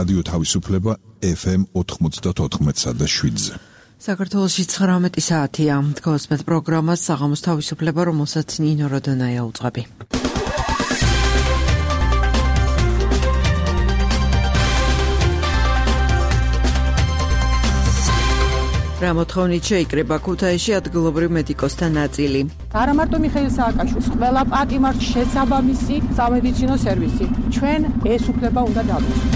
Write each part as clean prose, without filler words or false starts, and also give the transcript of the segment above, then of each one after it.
რადიო თავისუფლება FM 94.7-ზე. საქართველოში 19 საათია. გოსმეთ პროგრამას საღამოს თავისუფლება, რომელსაც ნინო როდონაია უძღვები. რამოთხოვნით შეიკრება ქუთაისში ადგილობრივ მედიკოსთან ნაწილი. არა მარტო მიხეილ სააკაშვილს, ყველა პატიმარს შესაბამისი სამედიცინო სერვისი. ჩვენ ეს უფლება უნდა დავუწყოთ.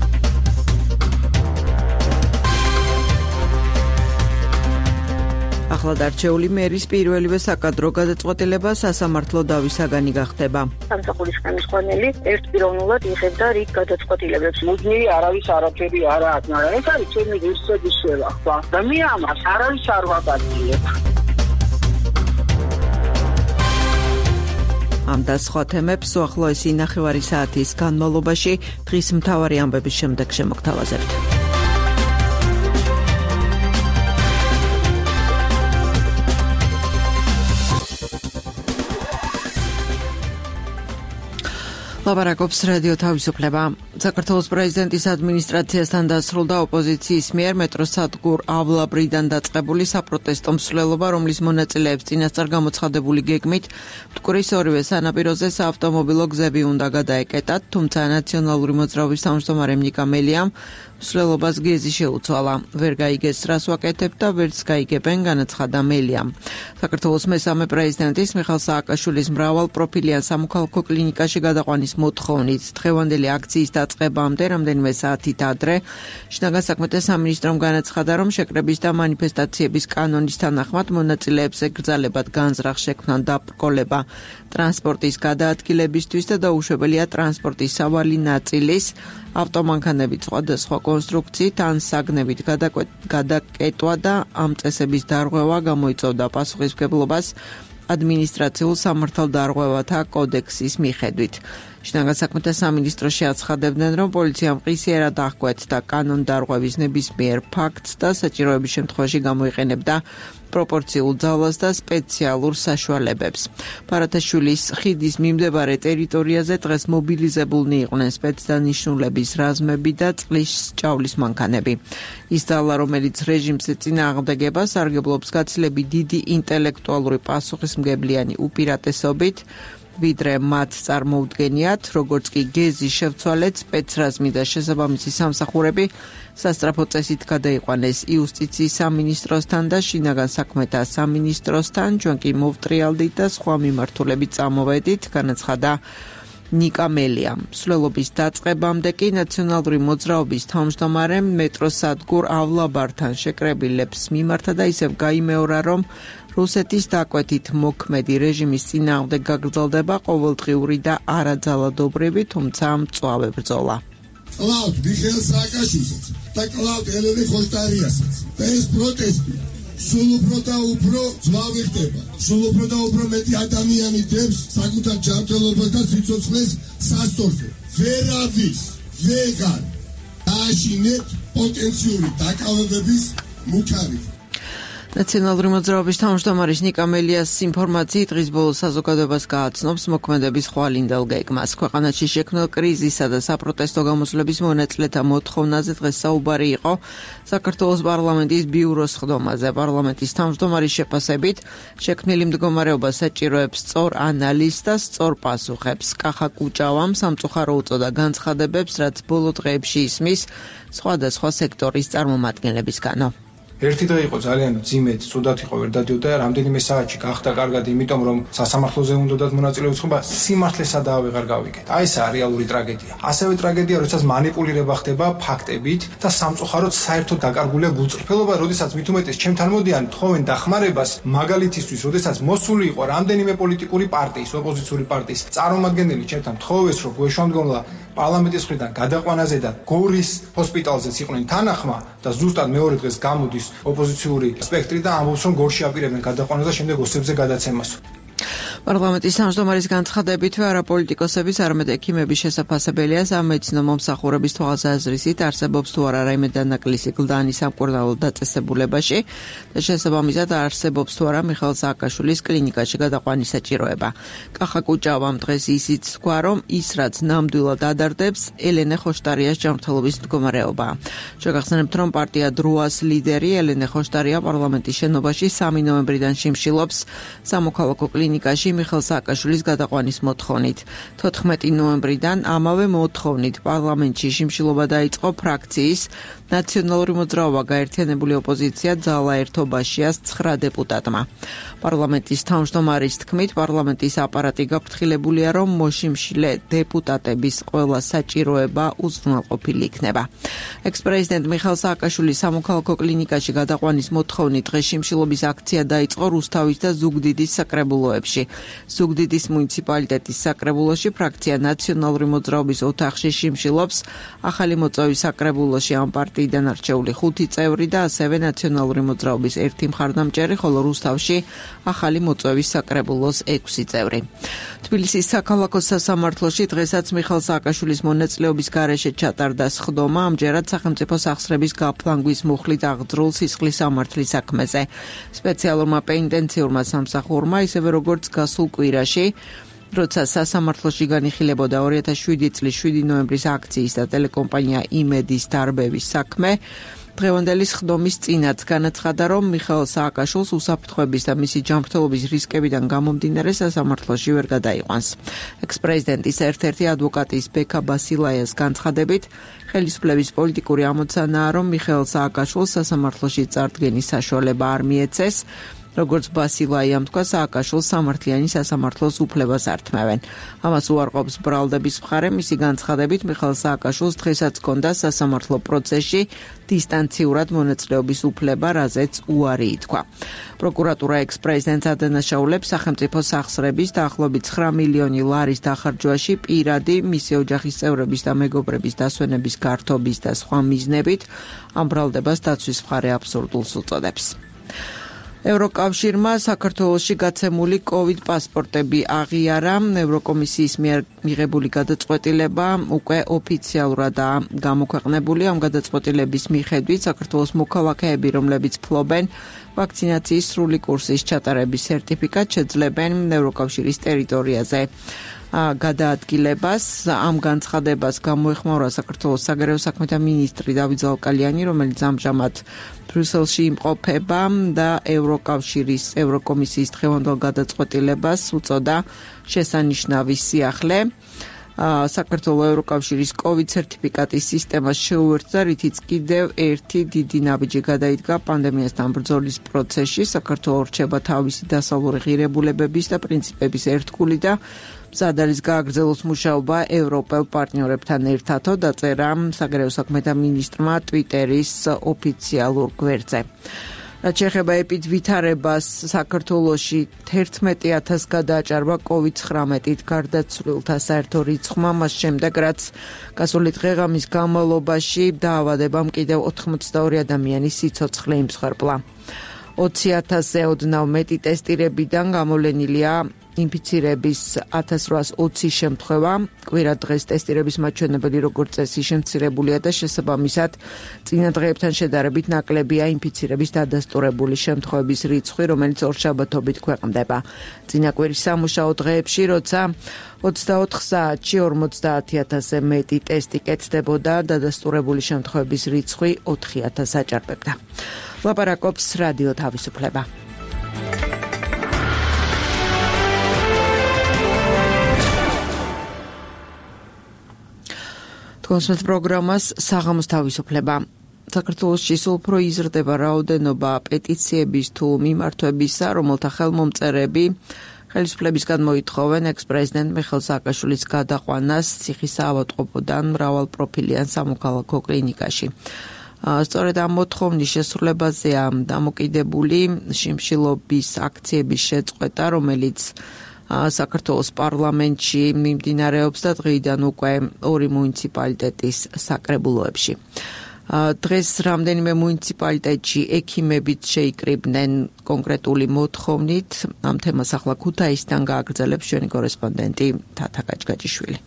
ახლად არჩეული მერის პირველივე საკადრო გადაწყვეტილება სასამართლო დავისაგანი გახდება. სამსახურის ხელმძღვანელი ერთპიროვნულად იღებდა რიგ გადაწყვეტილებებს. მუდმივი არავის არაფერი არ აქვს, მაგრამ ეს არის ჩემი ღირსების შევახვა და მე ამას არავის არ ვაპატიებ. ამ და სხვა თემებს უახლოესი ნახევარი საათის განმავლობაში დღის მთავარი ამბების შემდეგ შემოგთავაზებთ. ლაპარაკობს რადიო თავისუფლება. საქართველოს პრეზიდენტის ადმინისტრაციასთან დასრულდა ოპოზიციის მიერ მეტროსადგურ ავლაბრიდან დაწყებული საპროტესტო მსვლელობა, რომლის მონაწილეებს წინასწარ გამოცხადებული გეგმით მტკვრის ორივე სანაპიროზე საავტომობილო გზები უნდა გადაეკეტათ, თუმცა ნაციონალური მოძრაობის თავმჯდომარე ნიკა მელიამ მსვლელობას გეზი შეუცვალა. ვერ გაიგეს რას ვაკეთებთ და ვერც გაიგებენ, განაცხადა მელიამ. საქართველოს მესამე პრეზიდენტის მიხეილ სააკაშვილის მრავალპროფილიან სამოქალაქო კლინიკაში გადაყვანის მოთხოვნით დღევანდელი აქციის დაწყებამდე რამდენიმე საათით ადრე შინაგან საქმეთა სამინისტრომ განაცხადა, რომ შეკრების და მანიფესტაციების კანონის თანახმად მონაწილეებს ეკრძალებათ განზრახ შექმნან დაბრკოლება ტრანსპორტის გადაადგილებისთვის და დაუშვებელია ტრანსპორტის სავალი ნაწილის ავტომანქანებით სხვადასხვა კონსტრუქციით ან საგნებით გადაკეტვა და ამ წესების დარღვევა გამოიწვევდა პასუხისმგებლობას ადმინისტრაციულ სამართალდარღვევათა კოდექსის მიხედვით. შინაგან საქმეთა სამინისტროში აცხადებდნენ, რომ პოლიციამ ყისიერად აღკვეთა კანონდარღვევის ნებისმიერ ფაქტს და საჭიროების შემთხვევაში გამოიყენებდა პროპორციულ ძალას და სპეციალურ საშუალებებს. ბარათაშვილის ხიდის მიმდებარე ტერიტორიაზე დღეს მობილიზებულნი იყვნენ სპეცდანიშნულების რაზმები და წყლის ჭავლის მანქანები. ის ძალა, რომელიც რეჟიმს ეწინააღმდეგება, სარგებლობს გაცილებით დიდი ინტელექტუალური პასუხისმგებლიანი უპირატესობით, ვიდრე მათ წარმოუდგენიათ, როგორც კი გეზი შევცვალეთ, სპეცრაზმი და შესაბამისი სამსახურები სასწრაფო წესით გადაიყვანეს იუსტიციის სამინისტროსთან და შინაგან საქმეთა სამინისტროსთან, ჩვენ კი მოვტრიალდით და სხვა მიმართულებით წამოვედით, განაცხადა ნიკა მელიამ. მსვლელობის დაწყებამდე კი ნაციონალური მოძრაობის თავმჯდომარემ მეტროსადგურ ავლაბართან შეკრებილებს მიმართა და ისევ გაიმეორა, რომ რუსეთის დაკვეთით მოქმედი რეჟიმის წინააღმდეგ გაგრძელდება ყოველდღიური და არაძალადობრივი, თუმცა მწვავე ბრძოლა. კლავთ მიხეილ სააკაშვილსაც და კლავთ ელენე ხოშტარიასაც და ეს პროტესტი სულ უფრო და უფრო ძვავი ხდება. სულ უფრო და უფრო მეტი ადამიანი დებს საკუთარ ჯანმრთელობას და სიცოცხლეს სასწორზე. ვერავის ვეგარ დააშინეთ პოტენციური დაკავებების მუქარით. ნაციონალური მოძრაობის თავმჯდომარის ნიკა მელიას ინფორმაციით დღის ბოლოს საზოგადოებას გააცნობს მოქმედების ხვალინდელ გეგმას. ქვეყანაში შექმნილ კრიზისა და საპროტესტო გამოსვლების მონაწილეთა მოთხოვნაზე დღეს საუბარი იყო საქართველოს პარლამენტის ბიუროს ხდომაზე. პარლამენტის თავმჯდომარის შეფასებით შექმნილი მდგომარეობა საჭიროებს სწორ ანალიზს და სწორ პასუხებს. კახა კუჭავამ სამწუხარო უწოდა განცხადებებს, რაც ბოლო დღეებში ისმის სხვადასხვა სექტორის წარმომადგენლებისგანო. ერთი დღე იყო ძალიან ძიმედ, ცუდად იყო ვერ დადიოდა, რამდენიმე საათში გახდა კარგად, იმიტომ რომ სასამართლოზე უნდათ მონაწილეობის ხობა, სიმართლეს სადაა ვეღარ გავიგეთ. აი ესაა რეალური ტრაგედია. ასევე ტრაგედია, როდესაც манипуლირება ხდება ფაქტებით და სამწუხაროდ საერთოდ დაკარგულია გულწრფელობა, როდესაც მით უმეტეს ჩემთან მოდიან თხოვენ დახმარებას მაგალითისთვის, როდესაც მოსული იყო რამდენიმე პოლიტიკური პარტიის, ოპოზიციური პარტიის წარმომადგენელი ჩემთან თხოვეს, რომ გვეშვალმდგომლა პარლამენტის მხრიდან გადაყვანაზე და გორის ჰოსპიტალზეც იყვნენ თანახმა და ზუსტად მეორე დღეს გამოდის ოპოზიციური სპექტრი და ამბობს, რომ გორში აპირებენ გადაყვანას და შემდეგ ოსებზე გადაცემას. პარლამენტის თავმჯდომარის განცხადებით არაპოლიტიკოსების არამედ ექიმების შესაძლებელია სამედიცინო მომსახურების თვალსაზრისით არსებობს თუ არა რაიმე დანაკლისი კლდანი სამკურნალო დაწესებულებაში და შესაბამისად არსებობს თუ არა მიხეილ სააკაშვილის კლინიკაში გადაყვანის საჭიროება. კახა კუჭავამ დღეს ისიც თქვა, რომ ის რაც ნამდვილად ადარდებს ელენე ხოშტარიას ჯანმრთელობის მდგომარეობა. შეგახსენებთ, რომ პარტია დროას ლიდერი ელენე ხოშტარია პარლამენტის შენობაში 3 ნოემბრიდან შიმშილობს სამოქალაქო კლინიკაში მიხეილ სააკაშვილის გადაყვანის მოთხოვნით. 14 ნოემბრიდან ამავე მოთხოვნით პარლამენტში შიმშილობა დაიწყო ფრაქციის ნაციონალური მოძრაობა გაერთიანებული ოპოზიცია ძალა ერთობაშიას 9 დეპუტატმა. პარლამენტის თავმჯდომარის თქმით, პარლამენტის აპარატი გაფრთხილებულია, რომ მოშიმშილე დეპუტატების ყველა საჭიროება უზრუნველყოფილი იქნება. ექს-პრეზიდენტ მიხეილ სააკაშვილის სამოქალაქო კლინიკაში გადაყვანის მოთხოვნით დღეს შიმშილობის აქცია დაიწყო რუსთავის და ზუგდიდის საკრებულოებში. ზუგდიდის მუნიციპალიტეტის საკრებულოში ფრაქცია ნაციონალური მოძრაობის ოთახში შიმშილობს ახალი მოწვევის საკრებულოში ამ პარტიიდან არჩეული 5 წევრი და ასევე ნაციონალური მოძრაობის 1 მხარდამჭერი, ხოლო რუსთავში ახალი მოწვევის საკრებულოს 6 წევრი. თბილისის საქალაქო სასამართლოში დღესაც მიხეილ სააკაშვილის მონაწილეობის გარეშე ჩატარდა სხდომა, ამჯერად სახელმწიფო სახსრების გაფლანგვის მუხლით აღძრულ სისხლის სამართლის საქმეზე. სპეციალურმა პენიტენციურმა სამსახურმა, ისევე როგორც გასულ კვირაში, როცა სასამართლოში განიხილებოდა 2007 წლის 7 ნოემბრის აქციის და ტელეკომპანია იმედის დარბევის საქმე, დღევანდელი სხდომის წინაც განაცხადა, რომ მიხეილ სააკაშვილს უსაფრთხოების და მისი ჯანმრთელობის რისკებიდან გამომდინარე სასამართლოში ვერ გადაიყვანს. ექს-პრეზიდენტის ერთ-ერთი ადვოკატის ბექა ბასილაიას განცხადებით, ხელისუფლების პოლიტიკური ამოცანაა, რომ მიხეილ სააკაშვილს სასამართლოში წარდგენის საშუალება არ მიეცეს. როგორც ბასილაიამ თქვა, სააკაშვილს სამართლიანი სასამართლოს უფლებას ართმევენ. ამას უარყოფს ბრალდების მხარე, მისი განცხადებით, მიხეილ სააკაშვილს დღესაც ჰქონდა სასამართლო პროცესში დისტანციურად მონაწილეობის უფლება, რაზეც უარი ითქვა. პროკურატურა ექს-პრეზიდენტს ადანაშაულებს სახელმწიფო სახსრების დაახლოებით 9 მილიონი ლარის დახარჯვაში პირადი, მისი ოჯახის წევრების და მეგობრების დასვენების გართობის და სხვა მიზნებით. ამ ბრალდებას დაცვის მხარე აბსურდულს უწოდებს. ევროკავშირმა საქართველოში გაცემული COVID პასპორტები აღიარა. ევროკომისიის მიერ მიღებული გადაწყვეტილება უკვე ოფიციალურადაა გამოქვეყნებული. ამ გადაწყვეტილების მიხედვით საქართველოს მოქალაქეები, რომლებიც ფლობენ ვაქცინაციის სრული კურსის ჩატარების სერტიფიკატს, შეძლებენ ევროკავშირის ტერიტორიაზე გადაადგილებას. ამ განცხადებას გამოეხმაურა საქართველოს საგარეო საქმეთა მინისტრი დავით ზალკალიანი, რომელიც ამჟამად ბრიუსელში იმყოფება და ევროკავშირის ევროკომისიის დღევანდელ გადაწყვეტილებას უწოდა შესანიშნავი სიახლე. საქართველოს ევროკავშირის COVID სერტიფიკატის სისტემას შეუერთდა, რითიც კიდევ ერთი დიდი ნაბიჯი გადაიდგა პანდემიასთან ბრძოლის პროცესში. საქართველოს რჩება თავისი დასავლური ღირებულებების და პრინციპების ერთგული და მზად არის გააგრძელოს მუშაობა ევროპელ პარტნიორებთან ერთადო, დაწერა საგარეო საქმეთა მინისტრმა ტვიტერის ოფიციალურ გვერდზე. რაც შეეხება ეპიდვითარებას, საქართველოში 11,000 გადააჭარბა COVID-19-ით გარდაცვლილთა საერთო რიცხვმა, მას შემდეგ, რაც გასული დღე-ღამის განმავლობაში დაავადებამ კიდევ 82 ადამიანის სიცოცხლე იმსხვერპლა. 20,000-ზე ოდნავ მეტი ტესტირებიდან გამოვლენილია ინფიცირების 1820 შემთხვევა. კვირა დღეს ტესტირების მაჩვენებელი როგორც წესი შემცირებულია და შესაბამისად წინა დღეებთან შედარებით ნაკლებია ინფიცირების დადასტურებული შემთხვევების რიცხვი, რომელიც ორშაბათობით ქვეყნდება. წინა კვირის სამუშაო დღეებში, როცა 24 საათში 50,000-ზე მეტი ტესტი კეთდებოდა, დადასტურებული შემთხვევების რიცხვი 4,000 აჭარბებდა. ლაპარაკობს რადიო თავისუფლება. კონსულტ პროგრამას საღამოს თავისუფლება. საქართველოში სულ უფრო იზრდება რაოდენობა პეტიციების თუ მიმართვებისა, რომელთა ხელმომწერები ხელისუფლებისგან მოითხოვენ ექს-პრეზიდენტ მიხეილ სააკაშვილის გადაყვანას ციხისაავადმყოფოდან მრავალპროფილიან სამოქალაქო კლინიკაში. სწორედ ამ მოთხოვნის შესრულებაზეა დამოკიდებული შიმშილობის აქციების შეწყვეტა, რომელიც საქართველოს პარლამენტში მიმდინარეობს და დღეიდან უკვე 2 მუნიციპალიტეტის საკრებულოებში. დღეს რამდენიმე მუნიციპალიტეტში ექიმებიც შეიკრიბნენ კონკრეტული მოთხოვნით. ამ თემას ახლა ქუთაისიდან გააგრძელებს ჩვენი კორესპონდენტი თათა გაჭგაჭიშვილი.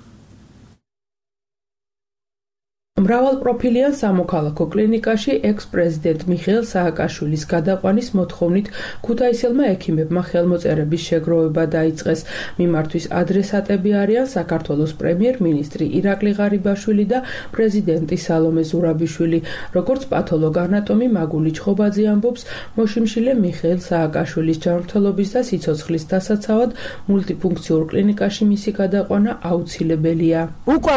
მრავალპროფილიან სამოქალაქო კლინიკაში ექს-პრეზიდენტ მიხეილ სააკაშვილის გადაყვანის მოთხოვნით ქუთაისელმა ექიმებმა ხელმოწერების შეგროვება დაიწყეს. მიმართვის ადრესატები არიან საქართველოს პრემიერ-მინისტრი ირაკლი ღარიბაშვილი და პრეზიდენტი სალომე ზურაბიშვილი. როგორც პათოლოგ-ანატომი მაგული ჩხობაძე ამბობს, მოშიმშილე მიხეილ სააკაშვილის ჯანმრთელობის და სიცოცხლის დასაცავად მულტიფუნქციურ კლინიკაში მისი გადაყვანა აუცილებელია. უკვე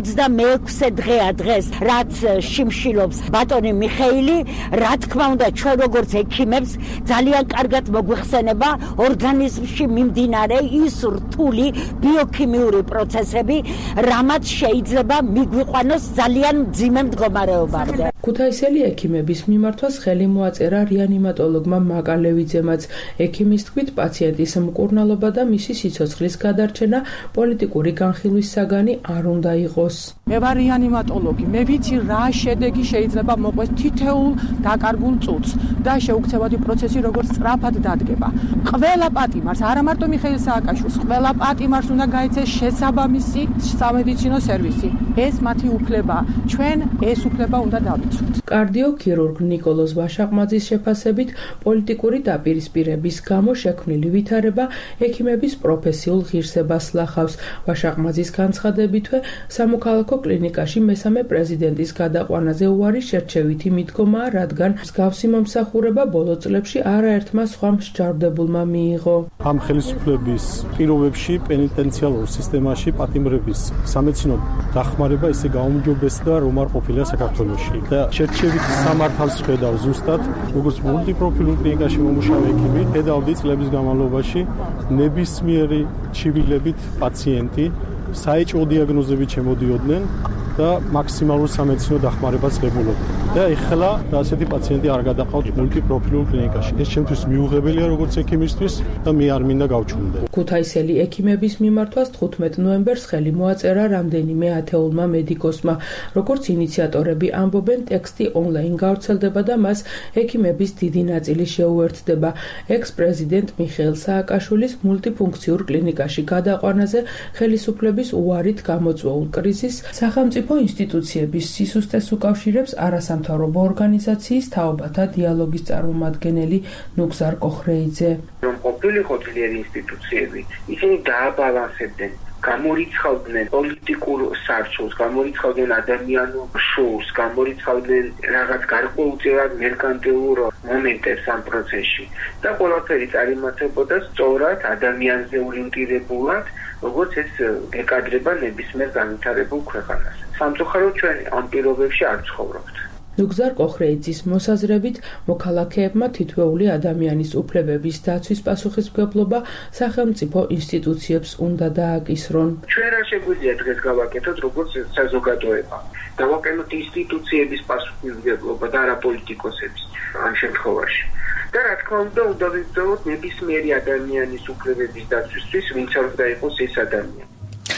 46 დღეა დღეს რაც შიმშილობს ბატონი მიხეილი, რა თქმა უნდა ჩვენ როგორც ექიმებს ძალიან კარგად მოგვიხსენება ორგანიზმში მიმდინარე ის რთული ბიოქიმიური პროცესები, რამაც შეიძლება მიგვიყვანოს ძალიან მძიმე მდგომარეობამდე. ქუთაისელი ექიმების მიმართვას ხელი მოაწერა რეანიმატოლოგმა მაკალევიძემაც. ექიმის თქმით, პაციენტის მკურნალობა და მისი სიცოცხლის გადარჩენა პოლიტიკური განხილვის საგანი არ უნდა იყოს. მე ვარ რეანიმატოლოგი, მე ვიცი რა შედეგი შეიძლება მოყვეს თითოეულ დაკარგულ წუთს და შეუქცევადი პროცესი როგორც სწრაფად დადგება. ყველა პატიმარს, არა მარტო მიხეილ სააკაშვილს, ყველა პატიმარს უნდა გაეცეს შესაბამისი სამედიცინო სერვისი. ეს მათი უფლება, ჩვენ ეს უფლება უნდა დავიცვათ. კარდიოქირურგ ნიკოლოზ ვაშაყმაძის შეფასებით, პოლიტიკური დაპირისპირების გამო შექმნილი ვითარება ექიმების პროფესიულ ღირსებას ლახავს. ვაშაყმაძის განცხადებითვე, სამოქალაქო კლინიკაში მესამე პრეზიდენტის გადაყვანაზე უარი შერჩევითი მიდგომაა, რადგან მსგავსი მომსახურება ბოლო წლებში არაერთმა სხვა მსჯავრდებულმა მიიღო. ამ ხელისუფლების პირობებში პენიტენციალურ სისტემაში პატიმრების სამედიცინო დახმარება ისე გაუმჯობესდა, რომ არ ყოფილა საქართველოში. და შერჩევითი სამართალს ხედავ ზუსტად, როგორც მულტიპროფილურ კლინიკაში მომუშავე ექიმი, ხედავდი წლების განმავლობაში ნებისმიერი ჩივილებით პაციენტი საეჭვო დიაგნოზებით შემოდიოდნენ და მაქსიმალურ სამედიცინო დახმარებას ღებულობდნენ. და ეხლა ასეთი პაციენტი არ გადაყავთ მულტიპროფილურ კლინიკაში. ეს ჩემთვის მიუღებელია როგორც ექიმისთვის და მე არ მინდა გავჩვენდე. ქუთაისელი ექიმების მიმართვას 15 ნოემბერს ხელი მოაწერა რამდენიმე ათეულმა მედიკოსმა. როგორც ინიციატორები ამბობენ, ტექსტი ონლაინ გავრცელდება და მას ექიმების დიდი ნაწილი შეუერთდება. ექს-პრეზიდენტ მიხეილ სააკაშვილის მულტიფუნქციურ კლინიკაში გადაყვანაზე ხელისუფლების უარით გამოწვეულ კრიზისს სახელმწიფო ინსტიტუციების სისუსტეს უკავშირებს არასამთავრობო ორგანიზაციის თაობათა დიალოგის წარმომადგენელი ნუგზარ კოხრეიძე. რომ ყოფილიყო ძლიერი ინსტიტუციები, ისინი დააბალანსებდნენ, გამორიცხავდნენ პოლიტიკურ სარჩოს, გამორიცხავდნენ ადამიანურ შოუს, გამორიცხავდნენ რაღაც გარკვეულწილად მერკანტილურ მომენტებს ამ პროცესში და ყველაფერი წარიმართებოდა სწორად ადამიანზე ორიენტირებულად, როგორც ეს ეკადრება ნებისმიერ განვითარებულ ქვეყანას. სამწუხაროდ ჩვენ ამ პირობებში არ ცხოვრობთ. ნუგზარ კოხრეიძის მოსაზრებით, მოქალაქეებმა თითოეული ადამიანის უფლებების დაცვის პასუხისმგებლობა სახელმწიფო ინსტიტუციებს უნდა დააკისრონ. ჩვენ რა შეგვიძლია დღეს გავაკეთოთ, როგორც საზოგადოება? დავაკეთოთ ინსტიტუციების პასუხისმგებლობა და არა პოლიტიკოსების ამ შემთხვევაში. და რა თქმა უნდა ვიბრძოლოთ ნებისმიერი ადამიანის უფლებების დაცვისთვის, ვინც არ უნდა იყოს ეს ადამიანი.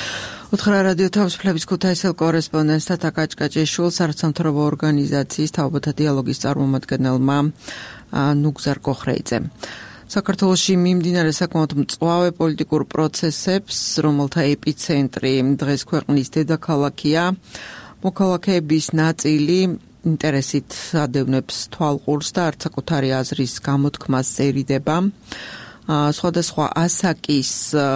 უთხრა რადიო თავისუფლების ქუთაისელ კორესპონდენტს თათა გაჭგაჭიშვილს არასამთავრობო ორგანიზაციის თაობათა დიალოგის წარმომადგენელმა ნუგზარ კოხრეიძემ. საქართველოში მიმდინარე საკმაოდ მწვავე პოლიტიკურ პროცესებს, რომელთა ეპიცენტრი დღეს ქვეყნის დედაქალაქია, მოქალაქეების ნაწილი ინტერესით ადევნებს თვალყურს და არც საკუთარი აზრის გამოთქმას ერიდება. სხვადასხვა ასაკის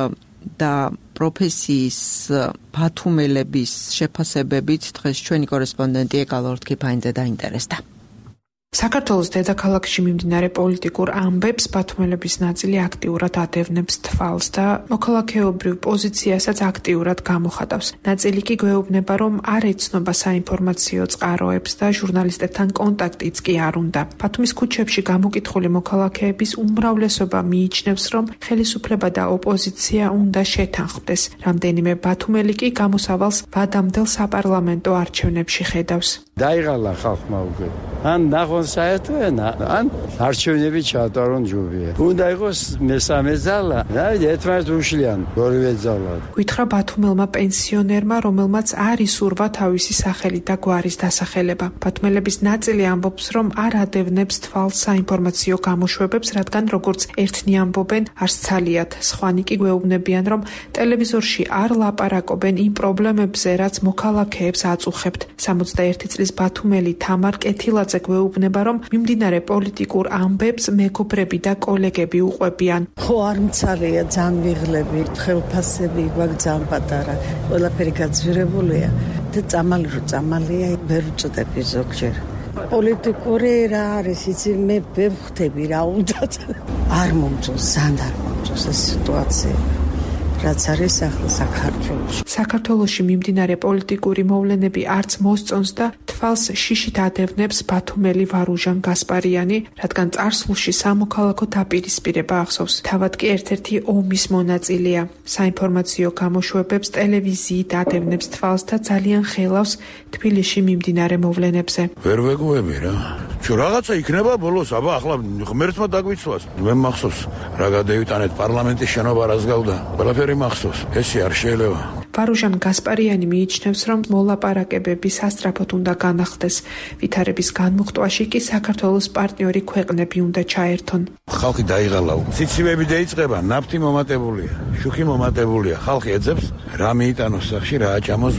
და პროფესიის ბათუმელების შეფასებებით დღეს ჩვენი კორესპონდენტი ეკალორთ კიფაინძე დაინტერესდა. საქართველოს დედაქალაქში მიმდინარე პოლიტიკურ ამბებს ბათუმელების ნაწილი აქტიურად ადევნებს თვალს და მოქალაქეობრივ პოზიციასაც აქტიურად გამოხატავს. ნაწილი კი გვეუბნება, რომ არ ეცნობა საინფორმაციო წყაროებს და ჟურნალისტებთან კონტაქტიც კი არ უნდა. ბათუმის ქუჩებში გამოკითხული მოქალაქეების უმრავლესობა მიიჩნევს, რომ ხელისუფლება და ოპოზიცია უნდა შეთანხმდეს. რამდენიმე ბათუმელი კი გამოსავალს ვადამდელ საპარლამენტო არჩევნებში ხედავს. დაიღალა ხალხმა უკვე. ან ნახონ საერთო ენა, ან არჩევნები ჩაატარონ ჯობია. უნდა იყოს მესამე ძალა და ერთმანეთს უშლიან ორივე ძალა. გითხრა ბათუმელმა პენსიონერმა, რომელმაც არ ისურვა თავისი სახელი და გვარის დასახელება. ბათუმელების ნაწილი ამბობს, რომ არ ადევნებს თვალს საინფორმაციო გამოშვებებს, რადგან როგორც ერთნი ამბობენ, არც ცალიათ. სხვანი კი გვეუბნებიან, რომ ტელევიზორში არ ლაპარაკობენ იმ პრობლემებზე, რაც მოქალაქეებს აწუხებთ. 61 წლის ბათუმელი თამარ კეთილაძე გვეუბნება, რომ მიმდინარე პოლიტიკურ ამბებს მეგობრები და კოლეგები უყვებიან. ხო, არ მცალია, ძალიან ვიღლები, ხელფასები გვაქვს ძალიან პატარა. ყველაფერი გაძვირებულია და წამალია, ვერ ვწდები ზოგჯერ. პოლიტიკური რა არის, იცი, მე ვერ ხვდები რა უნდათ. არ მომწონს, ძალიან არ მომწონს ეს სიტუაცია. რაც არის ახლა საქართველოში. საქართველოში მიმდინარე პოლიტიკური მოვლენები არც მოსწონს და თვალს შიშით ადევნებს ბათუმელი ვარუჟან გასპარიანი, რადგან წარსულში სამოქალაქო დაპირისპირება ახსოვს. თავად კი ერთ-ერთი ომის მონაწილეა. საინფორმაციო გამოშვებებს ტელევიზიით ადევნებს თვალს და ძალიან ხელავს თბილისში მიმდინარე მოვლენებზე. ვერ ვეგუები რა. შო რაღაცა იქნება ბოლოს, აბა ახლა ღმერთმა დაგვიცვას. მე მახსოვს რა გადავიტანეთ პარლამენტის შენობა რას გავდა. ყველაფერი მახსოვს. ესე არ შეიძლება. ვარუჟან გასპარიანი მიიჩნევს, რომ მოლაპარაკებები სასწრაფოდ უნდა განახდეს. ვითარების განმუხტვაში კი საქართველოს პარტნიორი ქვეყნები უნდა ჩაერთონ. ხალხი დაიღალა. ციცივები დაიწყება, ნაფთი მომატებულია, შუქი მომატებულია. ხალხი ეძებს რა მიიტანოს სახში, რა აჭამოს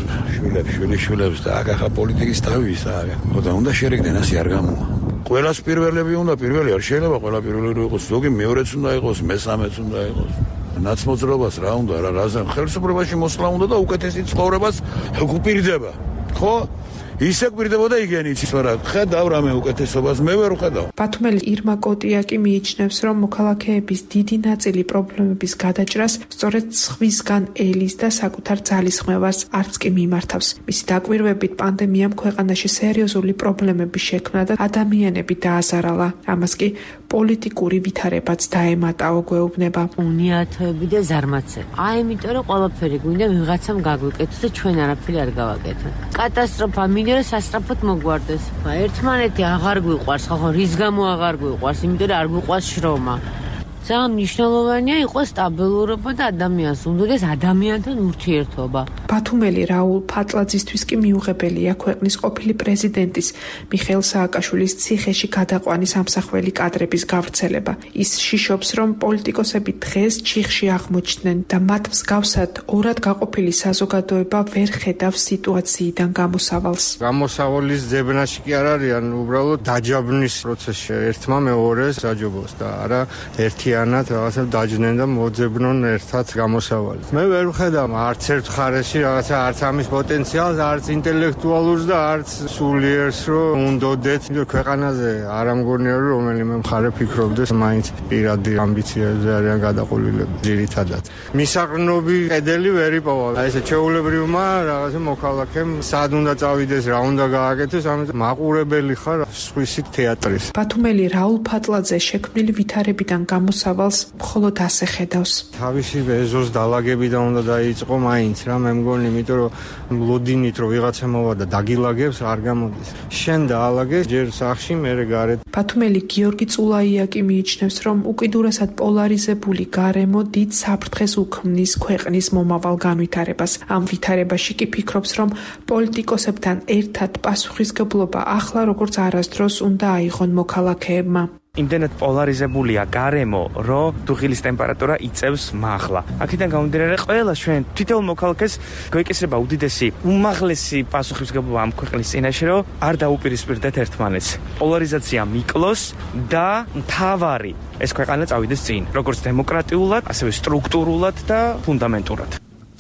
შვილებს და ახლა პოლიტიკის თავი ისაა. ხოდა უნდა შერიგდნენ, ასე არ გამოვა. ყველას პირველები უნდა, პირველი არ შეიძლება ყველა პირველი იყოს, ზოგი მეორეც უნდა იყოს, მესამეც უნდა იყოს. ნაცმოძრაობას რა უნდა, რაზე ხელისუფლებაში მოსვლა უნდა და უკეთესი ცხოვრებას გვპირდება. ხო? ისე გვპირდებოდა იგენიც, მაგრამ ხედავ რამე უკეთესობას მე ვერ ვხედავ. ბათუმელი ირმა კოტიაკი მიიჩნევს, რომ მოქალაქეების დიდი ნაწილი პრობლემების გადაჭრას სწორედ სხვისგან ელის და საკუთარ ძალისხმევას არც კი მიმართავს. მისი დაკვირვებით პანდემიამ ქვეყანაში სერიოზული პრობლემები შექმნა და ადამიანები დააზარალა. ამას კი პოლიტიკური ვითარებაც დაემატაო, გვეუბნება. უნიათოები და ზარმაცები. იმიტომ რომ ყველაფერი გვინდა ვიღაცამ გაგვიკეთოს და ჩვენ არაფერი არ გავაკეთოთ. კატასტროფა მინდა რომ სასწრაფოდ მოგვარდეს. ერთმანეთი აღარ გვიყვარს, ხო, რის გამო აღარ გვიყვარს? იმიტომ რომ არ გვიყვარს შრომა. ძალიან მნიშვნელოვანია იყოს სტაბილურობა და ადამიანს უნდადეს ადამიანთან ურთიერთობა. ბათუმელი რაულ ფატლაძისთვის კი მიუღებელია ქვეყნის ყოფილი პრეზიდენტის მიხეილ სააკაშვილის ციხეში გადაყვანის ამსახველი კადრების გავრცელება. ის შიშობს, რომ პოლიტიკოსები დღეს ჩიხში აღმოჩნდნენ და მათ მსგავსად ორად გაყოფილი საზოგადოება ვერ ხედავს სიტუაციიდან გამოსავალს. გამოსავალის ძებნაში კი არ არიან, უბრალოდ დაჯაბნის პროცესში ერთმა მეორეს დაჯობოს და არა ერთიანად რაღაცა დაჯდნენ და მოძებნონ ერთად გამოსავალს. მე ვერ ვხედავ არც ერთ ხარეში რაღაცა არც ამის პოტენციალს, არც ინტელექტუალურს და არც სულიერს, რომ უნდოდეთ ქვეყანაზე არ ამგონია რომ რომელიმე მხარე ფიქრობდეს მაინც პირადი ამბიციებზე არიან გადაყოლილები ძირითადად. მისაღრნოვი კედელი ვერ იპოვა. აი ესე ჩეულებრივმა რაღაცა მოქალაქემ სად უნდა წავიდეს, რა უნდა გააკეთოს, ამიტომ მაყურებელი ხარ სხვისი თეატრის. ბათუმელი რაულ ფატლაძე შექმნილი ვითარებიდან გამოსავალს მხოლოდ ასე ხედავს. თავისი ეზოს დალაგებიდან უნდა დაიწყო მაინც რა მე მგონი, იმიტომ რომ ლოდინით რომ ვიღაცა მოვა და დაგილაგებს არ გამოდის. შენ დაალაგეს ჯერ სახში, მერე გარეთ. ბათუმელი გიორგი წულაია კი მიიჩნევს, რომ უკიდურესად პოლარიზებული გარემო დიდ საფრთხეს უქმნის ქვეყნის მომავალ განვითარებას. ამ ვითარებაში კი ფიქრობს, რომ პოლიტიკოსებთან ერთად პასუხისგებლობა ახლა როგორც არასდროს უნდა აიღონ მოქალაქეებმა. იმდენად პოლარიზებულია გარემო, რომ დუღილის ტემპერატურა იწევს მაღლა. აქედან გამომდინარე, ყველა ჩვენ თითოეულ მოქალაქეს გვეკისრება უდიდესი, უმაღლესი პასუხისმგებლობა ამ ქვეყნის წინაშე, რომ არ დაუპირისპირდეთ ერთმანეთს. პოლარიზაცია მიკლოს და მთავარი ეს ქვეყანა წავიდეს წინ, როგორც დემოკრატიულად, ასევე სტრუქტურულად და ფუნდამენტურად.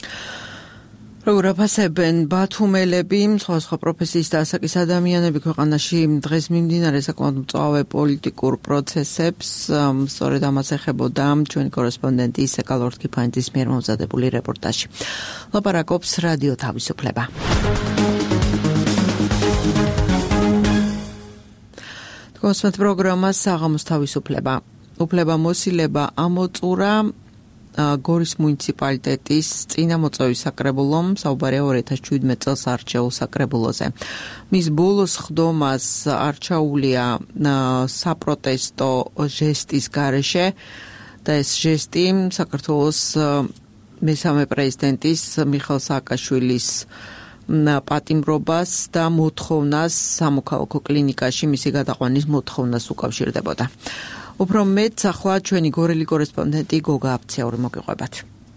როგორ აფასებენ ბათუმელები, სხვა პროფესიის და ასაკის ადამიანები ქვეყანაში დღეს მიმდინარე საკმაოდ მწვავე პოლიტიკურ პროცესებს, სწორედ ამას ეხებოდა ჩვენი კორესპონდენტი ისეკალ ორთქიფანიძის მიერ მომზადებული რეპორტაჟი. ლაპარაკობს რადიო თავისუფლება. კონსვენთ პროგრამა საღამოს თავისუფლება. უფლება მოსილება ამოწურა გორის მუნიციპალიტეტის წინამოწვევის საკრებულომ საუბარია 2017 წელს არჩეულ საკრებულოზე. მის ბოლოს ხდომას არჩეულია საპროტესტო ჟესტის გარეშე და ეს ჟესტი საქართველოს მესამე პრეზიდენტის მიხეილ სააკაშვილის პატიმრობას და მოთხოვნას სამოქალაქო კლინიკაში მისი გადაყვანის მოთხოვნას უკავშირდებოდა. უფრო მეტ ახლა ჩვენი გორელი კორესპონდენტი გოგა აფციური მოგიყვებათ.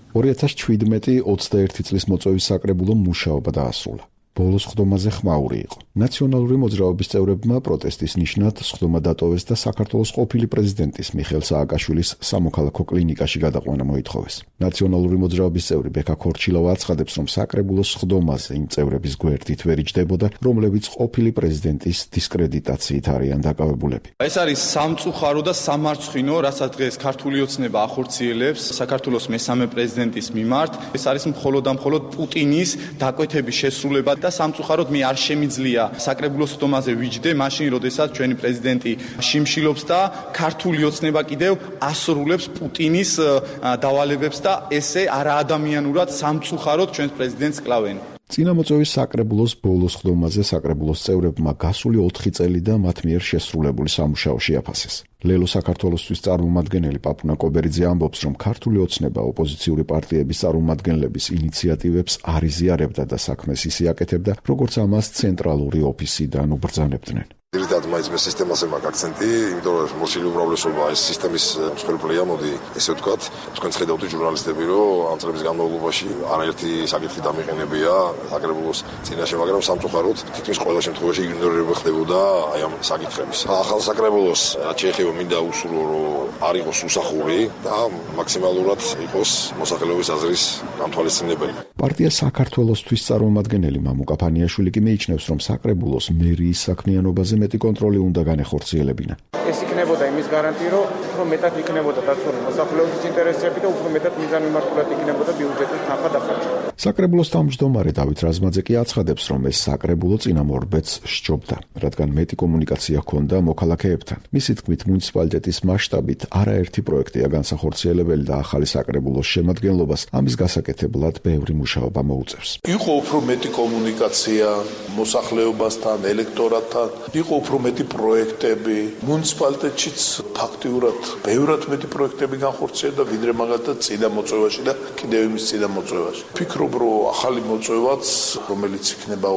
2017-21 წლის მოწვევის საკრებულომ მუშაობა დაასრულა. ბოლოს ხდომაზე ხმაური იყო. ნაციონალური მოძრაობის წევრებმა პროტესტის ნიშნად ხდომა დატოვეს და საქართველოს ყოფილი პრეზიდენტის მიხეილ სააკაშვილის სამოქალაქო კლინიკაში გადაყვანა მოითხოვეს. ნაციონალური მოძრაობის წევრი ბექა ქორჩილავა აცხადებს, რომ საკრებულოს ხდომაზე იმ წევრების გვერდით ვერ იჯდებოდა, რომლებიც ყოფილი პრეზიდენტის დისკრედიტაციით არიან დაკავებულები. ეს არის სამწუხარო და სამარცხვინო, რასაც დღეს ქართული ოცნება ახორციელებს საქართველოს მესამე პრეზიდენტის მიმართ. ეს არის მხოლოდ და მხოლოდ პუტინის დაკვეთების შესრულება და სამწუხაროდ მე არ შემიძლია საკრებულოს ხდომაზე ვიჯდე, მაშინ როდესაც ჩვენი პრეზიდენტი შიმშილობს და ქართული ოცნება კიდევ ასრულებს პუტინის დავალებებს და ესე არაადამიანურად სამწუხაროდ ჩვენს პრეზიდენტს კლავენ. წინამოწვევის საკრებულოს ბოლოს ხდომაზე საკრებულოს წევრებმა გასული 4 წელი და მათ მიერ შესრულებული სამუშაო შეაფასეს. ლელო საქართველოსთვის წარმომადგენელი პაპუნა კობერიძე ამბობს, რომ ქართული ოცნება ოპოზიციური პარტიების წარმომადგენლების ინიციატივებს არ იზიარებდა და საქმეს ისე აკეთებდა, როგორც ამას ცენტრალური ოფისიდან უბრძანებდნენ. Direct maitz me sistemase mak akcenti, იმიტომ რომ მოსილი უმრავლესობა ეს სისტემის მსხვერპლია, მოდი ესე ვთქვათ, თქვენ ხედავთ ჟურნალისტები, რომ ამ წლების განმავლობაში არაერთი საკითხი დამიყენებია საკრებულოს წინაშე, მაგრამ სამწუხაროდ თითქმის ყველა შემთხვევაში იგნორირება ხდებოდა აი ამ საკითხების. ახალ საკრებულოს რაც შეეხება მინდა უსურვო, რომ არ იყოს უსახური და მაქსიმალურად იყოს მოსახლეობის აზრის გამთვალისწინებელი. პარტია საქართველოსთვის წარმომადგენელი მამუკა ფანიაშვილი კი მიიჩნევს, რომ საკრებულოს მერიის საქმიანობაზე მეტი კონტროლი უნდა განეხორციელებინა. ეს იქნებოდა იმის გარანტია, რომ უფრო მეტად იქნებოდა დაცული მოსახლეობის ინტერესები და უფრო მეტად მიზანმიმართულად იქნებოდა ბიუჯეტის თანხა დახარჯვა. საკრებულოს თავმჯდომარე დავით რაზმაძე კი აცხადებს, რომ ეს საკრებულო წინამორბედს სჯობდა, რადგან მეტი კომუნიკაცია ჰქონდა მოქალაქეებთან. მისი თქმით, მუნიციპალიტეტის მასშტაბით არაერთი პროექტია განსახორციელებელი და ახალი საკრებულოს შემადგენლობას ამის გასაკეთებლად ბევრი მუშაობა მოუწევს. იყო უფრო მეტი კომუნიკაცია მოსახლეობასთან, ელექტორატთან, იყო უფრო მეტი პროექტები. მუნიციპალიტეტშიც ფაქტიურად ბევრად მეტი პროექტები განხორციელდა, ვიდრე მაგალითად წინა მოწვევაში და კიდევ იმის წინა მოწვევაში. ვფიქრობ, რომ ახალი მოწვევაც, რომელიც იქნება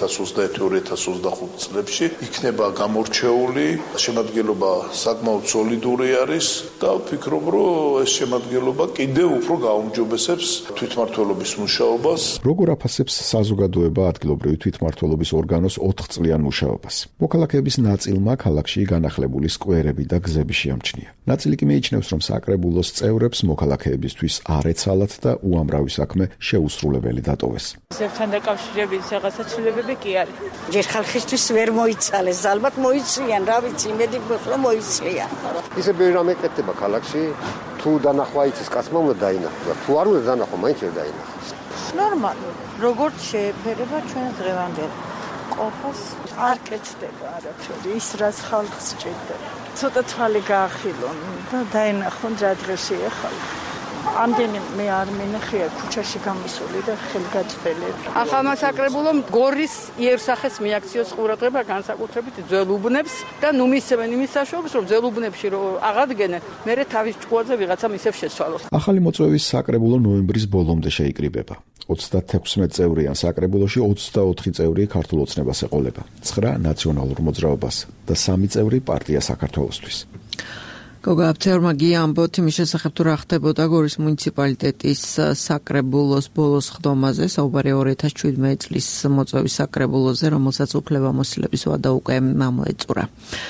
2021-2025 წლებში, იქნება გამორჩეული, შემადგენლობა საკმაოდ სოლიდური არის და ვფიქრობ, რომ ეს შემადგენლობა კიდევ უფრო გაუმჯობესებს თვითმმართველობის მუშაობას. როგორ აფასებს საზოგადოება ადგილობრივი თვითმმართველობის ორგანოს 4 წლიან მუშაობას? მოქალაქეების ნაწილმა ქალაქში განახლებული სკვერები და გზები შეამჩნია. ნაწილი კი მიიჩნევს, რომ საკრებულოს წევრებს მოქალაქეებისთვის არ ეცალათ და უამრავი საქმე შეუსრულებელი დატოვეს. ზებთან დაკავშირებით რაღაცა ცვლილებები კი არის. ჯერ ხალხისთვის ვერ მოიცალეს, ალბათ მოიცლიან, რა ვიცი, იმედი გვაქვს რომ მოიცლიან. ისე ბევრი რამე ეკეთება ქალაქში, თუ დანახვა იცის კაცმა უნდა დაინახოს. თუ არ უნდა დანახვა, მაინც ვერ დაინახოს. ნორმალი. როგორც შეეფერება ჩვენს დღევანდელ ყოფას არ კეთდება არაფერი, ის რაც ხალხს სჭირდება. ცოტა თვალი გაახილონ და დაინახონ რა დღეშია ხალხი. ამდენი მე არ მინახია ქუჩაში გამისული და ხელგაწყვეტილები. ახალმა საკრებულომ გორის იერსახეს მიაქციოს ყურადღება განსაკუთრებით ძველ უბნებს და ნუ მისცემენ იმის საშუალებას, რომ ძველ უბნებში რომ აღადგენენ, მერე თავის ჭკუაზე ვიღაცამ ისევ შეცვალოს. ახალი მოწვევის საკრებულო ნოემბრის ბოლომდე შეიკრიბება. 36 წევრიან საკრებულოში 24 წევრი ქართულ ოცნებას ეყოლება, 9 ნაციონალურ მოძრაობას და 3 წევრი პარტია საქართველოსთვის. გოგა აფცეურმა გიამბოთ იმის შესახებ თუ რა ხდებოდა გორის მუნიციპალიტეტის საკრებულოს ბოლოს ხდომაზე, საუბარია 2017 წლის მოწვევის საკრებულოზე, რომელსაც უფლებამოსილების ვადა უკვე მოეწურა.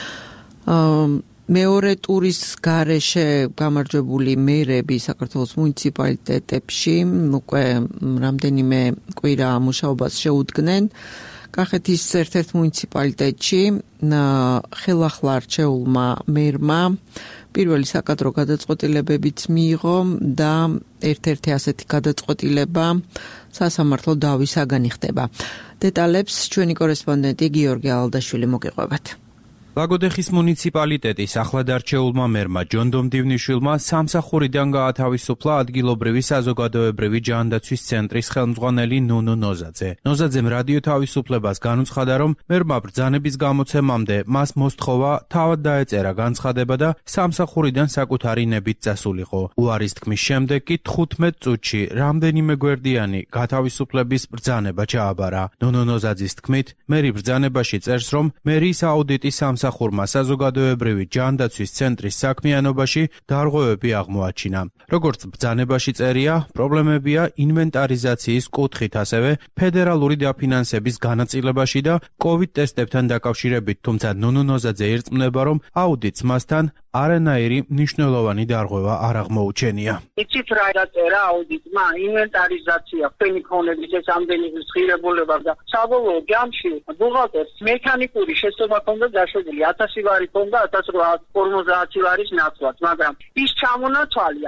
მეორე ტურის გარეშე გამარჯვებული მერები საქართველოს მუნიციპალიტეტებში უკვე რამდენიმე კვირა მუშაობას შეუდგნენ. კახეთის ერთ-ერთ მუნიციპალიტეტში ხელახლა არჩეულმა მერმა პირველი საკადრო გადაწყვეტილებებიც მიიღო და ერთ-ერთი ასეთი გადაწყვეტილება სასამართლო დავისაგანი ხდება. დეტალებს ჩვენი კორესპონდენტი გიორგი ალდაშვილი მოგიყვებათ. ლაგოდეხის მუნიციპალიტეტის ახლადარჩეულმა მერმა ჯონდომ დივნიშვილმა სამსახურიდან გაათავისუფლა ადგილობრივი საზოგადოებრივი ჯანდაცვის ცენტრის ხელმძღვანელი ნუნუ ნოზაძე. ნოზაძემ რადიო თავისუფლებას განუცხადა, რომ მერმა ბრძანების გამოცემამდე მას მოსთხოვა თავად დაეწერა განცხადება და სამსახურიდან საკუთარი ნებით წასულიყო. უარის თქმის შემდეგ კი 15 წუთში რამდენიმე გვერდიანი გათავისუფლების ბრძანება ჩააბარა. ნუნუ ნოზაძის თქმით, მერი ბრძანებაში წერს, რომ მერიის აუდიტის სამსახურმა საზოგადოებრივი ჯანდაცვის ცენტრის საქმიანობაში დარღვევები აღმოაჩინა. როგორც ბრძანებაში წერია, პრობლემებია ინვენტარიზაციის კუთხით, ასევე ფედერალური დაფინანსების განაწილებაში და COVID ტესტებთან დაკავშირებით, თუმცა ნუნუ ნოზაძე ირწმუნება, რომ აუდიტს მასთან არანაირი მნიშვნელოვანი დარღვევა არ აღმოუჩენია. იცით რა დაწერა აუდიტმა? ინვენტარიზაცია, ფენი ქონების ეს ამდენი ღირებულება და საბოლოო ჯამში ბუღალტერს მექანიკური შესწორება ჰქონდა დაშვებული 1000 ვარი ჰქონდა 1850 ვარის ნაცვლად, მაგრამ ის ჩამონათვალი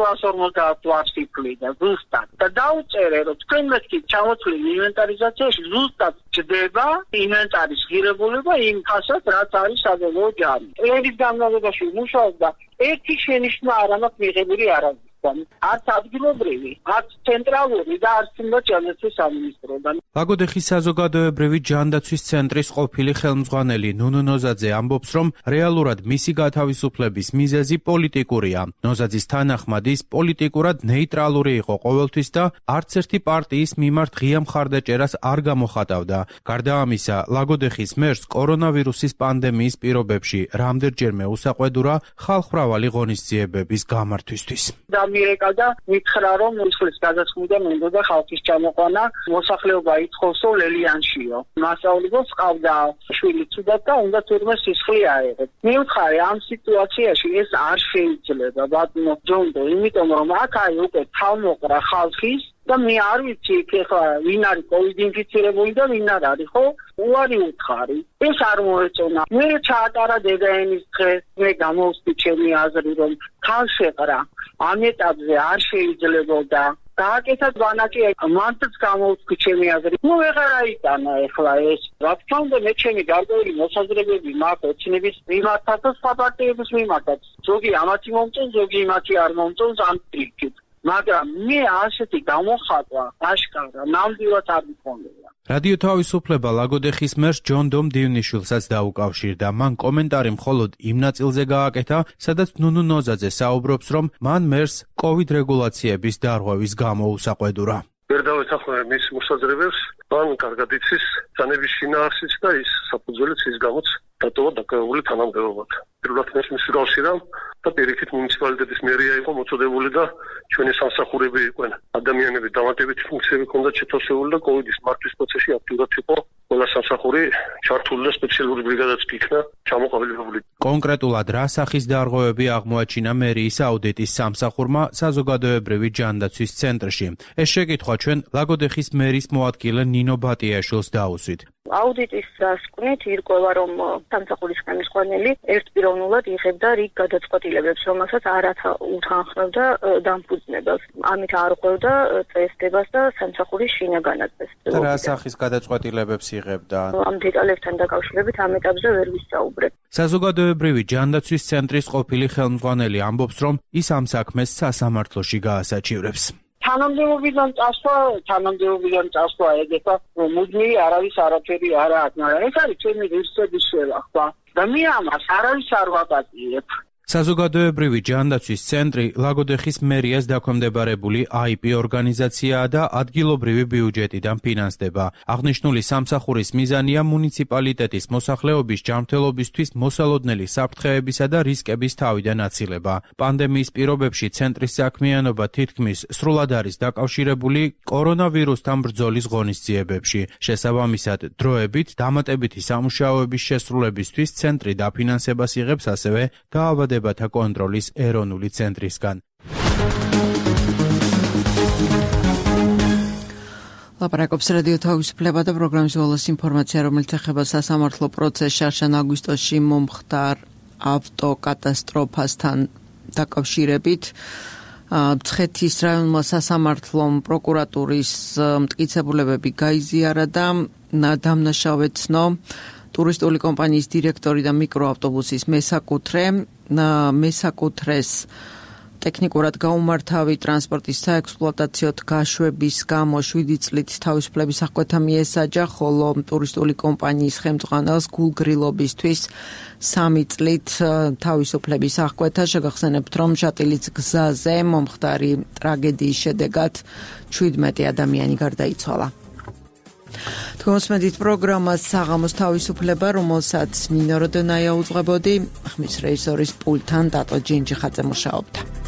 1850 ვარს იფლიდა ზუსტად. და დაუწერე, რომ თქვენ მეთქი ჩამოთვლილი ინვენტარიზაციაში ზუსტად ჩდება ინვენტარის ღირებულება იმ ხასაც, რაც არის საბოლოო ჯამი. წლების განმავლობაში მუშაობდა ერთი შენიშვნა არ აქვს მიღებული არავის. არც ადგილობრივი, არც ცენტრალური და არც ჯანდაცვის სამინისტროდან. ლაგოდეხის საზოგადოებრივი ჯანდაცვის ცენტრის ყოფილი ხელმძღვანელი ნუნუ ნოზაძე ამბობს, რომ რეალურად მისი გათავისუფლების მიზეზი პოლიტიკურია. ნოზაძის თანახმად ის პოლიტიკურად ნეიტრალური იყო ყოველთვის და არც ერთი პარტიის მიმართ ღია მხარდაჭერას არ გამოხატავდა. გარდა ამისა, ლაგოდეხის მერს კორონავირუსის პანდემიის პირობებში რამდენჯერმე უსაყვედურა ხალხმრავალი ღონისძიებების გამართვისთვის. მიერეკა და მითხრა, რომ ისლის გადასხმიდან უნდა ხალხის ჩამოყვანა, მოსახლეობა ითხოვსო ლელიანშიო. მასწავლებლებს ყავდა შვილი ცუდად და უნდა თურმე სისხლი აეღოთ. მივთხარი, ამ სიტუაციაში ეს არ შეიძლება, ბატონო ჯონდო, იმიტომ რომ აქ უკვე თავმოყრა ხალხის და მე არ ვიცი ეხლა ვინ არის COVID ინფიცირებული და ვინ არ არის, ხო? უარი უთხარი. ეს არ მოეწონა. მე ჩაატარა დედაენის დღე, მე გამოვსდი ჩემი აზრი, რომ ხალხშეყრა ამ ეტაპზე არ შეიძლებოდა. დააკეთა ბანაკი, მანდაც გამოვსდი ჩემი აზრი. ნუ ვეღარ აიტანა ეხლა ეს. რა თქმა უნდა, მე ჩემი გარკვეული მოსაზრებები მაქვს ოცნების მიმართაც და სხვა პარტიების მიმართაც. ზოგი ამათი მომწონს, ზოგი იმათი არ მომწონს ამ ტრიკით. მაგრამ მე ასეთი გამოხატვა აშკარა ნამდვილად არ მქონია. რადიო თავისუფლება ლაგოდეხის მერს ჯონდომ დივნიშვილსაც დაუკავშირდა. მან კომენტარი მხოლოდ იმ ნაწილზე გააკეთა, სადაც ნუნუ ნოზაძე საუბრობს, რომ მან მერს COVID რეგულაციების დარღვევის გამო უსაყვედურა. ვერ დავეთანხმე მის მოსაზრებებს, მან კარგად იცის ბრძანების შინაარსიც და ის საფუძველიც ის გამოც დატოვა დაკავებული თანამდებობად. პირველად მის გავსირა და პირიქით მუნიციპალიტეტის მერია იყო მოწოდებული და ჩვენი სამსახურები იყვნენ. ადამიანები დამატებითი ფუნქციები ჰქონდათ შეთავსებული და COVID-ის მართვის პროცესში აქტიურად იყო ყველა სამსახური ჩართული და სპეციალური ბრიგადაც იქნა ჩამოყალიბებული. კონკრეტულად რა სახის დარღვევები აღმოაჩინა მერიის აუდიტის სამსახურმა საზოგადოებრივი ჯანდაცვის ცენტრში? ეს შეკითხვა ჩვენ ლაგოდეხის მერის მოადგილე ნინო ბატიაშვილს დაუსვით. აუდიტის დასკვნით ირკვევა, რომ სამსახურის ხელმძღვანელი ერთპიროვნულად იღებდა რიგ გადაწყვეტილებებს, რომელსაც არ უთანხმებდა დამფუძნებელს. ამით არ ყვევდა წესდებას და სამსახურის შინაგანაწესს. რა სახის გადაწყვეტილებებს იღებდა? ამ დეტალებთან დაკავშირებით ამ ეტაპზე ვერ ვისაუბრებ. საზოგადოებრივი ჯანდაცვის ცენტრის ყოფილი ხელმძღვანელი ამბობს, რომ ის ამ საქმეს სასამართლოში გაასაჩივრებს. თანამდებობიდან წასვლა ეგეთა მუდმივი არავის არაფერი არ აქვს, მაგრამ ეს არის ჩემი ღირსების შევახვა და მე ამას არავის არ ვაპატიებ. საზოგადოებრივი ჯანდაცვის ცენტრი ლაგოდეხის მერიას დაქვემდებარებული IP ორგანიზაციაა და ადგილობრივი ბიუჯეტიდან ფინანსდება. აღნიშნული სამსახურის მიზანია მუნიციპალიტეტის მოსახლეობის ჯანმრთელობისთვის მოსალოდნელი საფრთხეებისა და რისკების თავიდან აცილება. პანდემიის პირობებში ცენტრის საქმიანობა თითქმის სრულად არის დაკავშირებული კორონავირუსთან ბრძოლის ღონისძიებებში. შესაბამისად, დროებით დამატებითი სამუშაოების შესრულებისთვის ცენტრი დაფინანსებას იღებს ასევე დაავადებათა კონტროლის ეროვნული ცენტრისგან. ლაპარაკობს რადიო თავისუფლება და პროგრამის ბოლოს ინფორმაცია, რომელიც ეხება სასამართლო პროცესს შარშან აგვისტოში მომხდარ ავტოკატასტროფასთან დაკავშირებით. მცხეთის რაიონულ სასამართლომ პროკურატურის მტკიცებულებები გაიზიარა და დამნაშავე ცნო ტურისტული კომპანიის დირექტორი და მიკროავტობუსის მესაკუთრეს ტექნიკურად გაუმართავი ტრანსპორტის საექსპლუატაციო გაშვების გამო 7 წლით თავისუფლების აღკვეთა მიესაჯა, ხოლო ტურისტული კომპანიის ხელმძღვანელს გულგრილობისთვის 3 წლით თავისუფლების აღკვეთა. შეგახსენებთ, რომ შატილის გზაზე მომხდარი ტრაგედიის შედეგად 17 ადამიანი გარდაიცვალა. თქვენს პროგრამას საღამოს თავისუფლება, რომელსაც ნინო როდონაია უძღვებოდი, ხმის რეჟისორის პულტთან დატო ჯინჯიხაძე მუშაობდა.